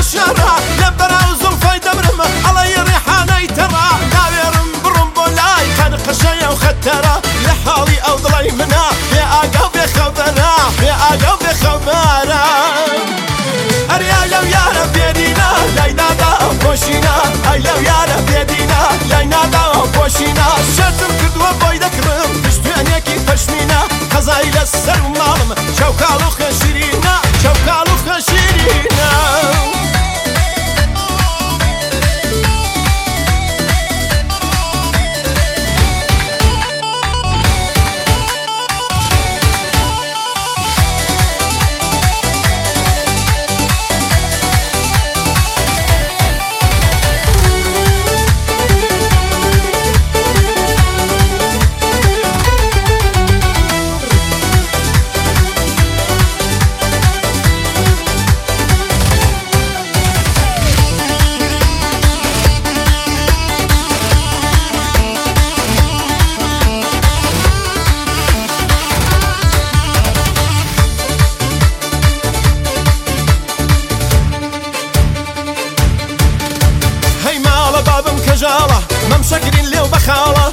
شرا لبرا وزلفاي دبرم علي ريحاني ترى ناويرم برم بولاي كان قشايا وخترا لحالي او ضلي منا يا اقا بخبرا يا اقا بخبرا اريا لو يا رب يدينا لاينا دا بوشينا اي لو يا رب يدينا لاينا دا بوشينا شرتم كدوا بويدا كرم تشتوانيكي فشمينا قزاي للسر ومالم شوكالو خشيرينا شوكالو خشيرينا بابم كجالة ممشكرين ليو بخالة